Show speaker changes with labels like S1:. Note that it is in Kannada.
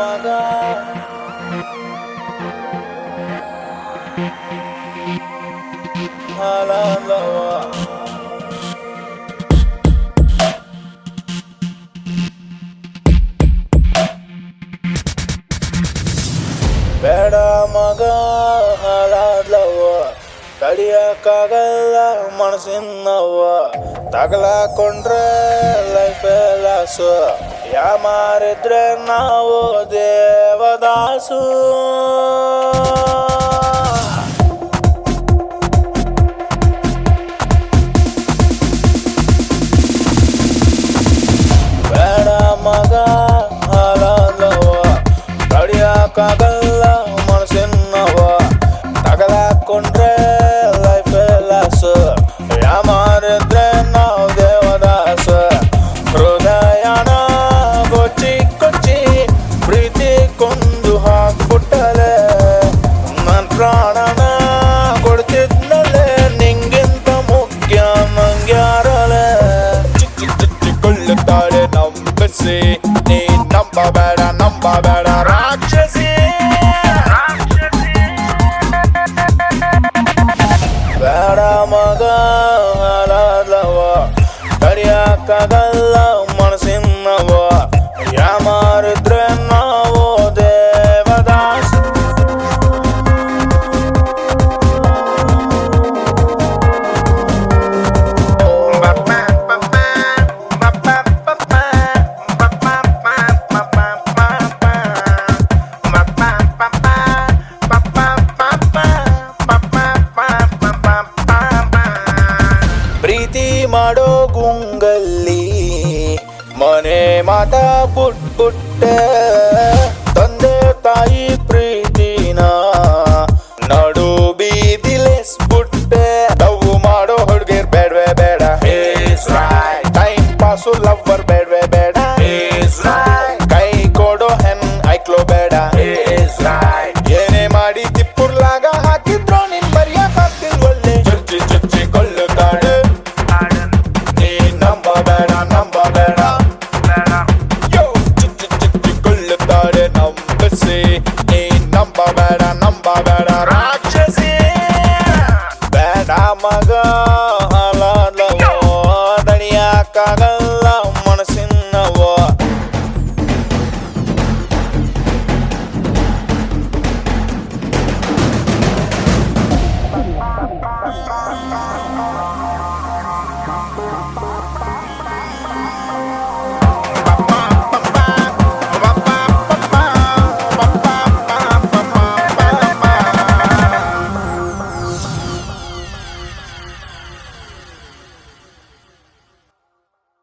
S1: ಮಗ ಹಾಲಲ್ಲವ ಬೇಡ ಮಗ ಹಾಲಲ್ಲವ ತಡಿಯಕ್ಕಾಗಲ್ಲ ಮನಸ್ಸಿನವ ತಗಲಾಕೊಂಡ್ರೆ ಲೈಫ್ ಲಾಸು ಯಾಮಾರಿದ್ರೆ ನಾವು ದೇವದಾಸು ಬೇಡ ಮಗ ಹಾಲಲ್ಲವ ತಡಿಯಕ್ಕಾಗಲ್ಲ ಮನಸ್ಸಿನವ ತಗಲಾಕೊಂಡ್ರೆ ಲೈಫ್ ಲಾಸು ಯಾಮಾರಿದ್ರೆ ನಾವು ದೇವದಾಸ ಹೃದಯನ ಕೊಚ್ಚಿ ಕೊಚ್ಚಿ ಪ್ರೀತಿ ಕೊಂದು ಹಾಕ್ಬಿಟ್ಟಲೆ ನನ್ನ ಪ್ರಾಣನ ಕೊಡ್ತಿದ್ನಲೆ ನಿಂಗಿಂತ ಮುಖ್ಯ ನಂಗ್ಯಾರಲೆ ಚಿಚ್ಚಿಕೊಳ್ಳುತ್ತಾಳೆ ನಂಬಿಸಿ ನೀ ನಂಬಬೇಡ ರಾಕ್ಷಸಿ ಬೇಡ ಮಗ ಹಾಲಲ್ಲವ ತಡಿಯಕ್ಕಾಗಲ್ಲ ಮನಸ್ಸಿನವ ಯಾಮಾರಿದ್ರೆ ನಾವು ದೇವದಾಸ ಪ್ರೀತಿ ಮಾಡೋ ಗುಂಗಲ್ಲಿ ಮನೆ ಮಾತ ಬಿಟ್ಬಿಟ್ಟೆ ತಂದೆ ತಾಯಿ ಪ್ರೀತಿನ ನಡು ಬೀದಿಲೆಸ್ಬಿಟ್ಟೆ ಲವ್ ಮಾಡೋ ಹುಡುಗಿರ್ ಬೇಡವೇ ಬೇಡ ಟೈಮ್ ಪಾಸು ಲವ್ವರ್ ಬೇಡವೇ ಬೇಡ ಕೈ ಕೊಡೋ ಹೆಣ್ ಐಕ್ಲೋ ಬೇಡ ಏನೇ ಮಾಡಿ ತಿಪ್ಪುರ್ಲಾಗ ಹಾಕಿದ್ರು ನಿನ್ ಬರಿಯಕ್ಕಾಗ್ತಿಲ್ವಲ್ಲೇ ಚುಚ್ಚಿ ಚುಚ್ಚಿ ಕೊಲ್ಲುತ್ತಾಳೆ ನಂಬಬೇಡ ಯೋ ಚುಚ್ಚಿ ಚುಚ್ಚಿ ಕೊಲ್ಲುತ್ತಾಳೆ ನಂಬಿಸಿ ನೀ ನಂಬಬೇಡ ರಾಕ್ಷಸಿ ಬೇಡ ಮಗ ಹಾಲಲ್ಲವ ತಡಿಯಕ್ಕಾಗಲ್ಲ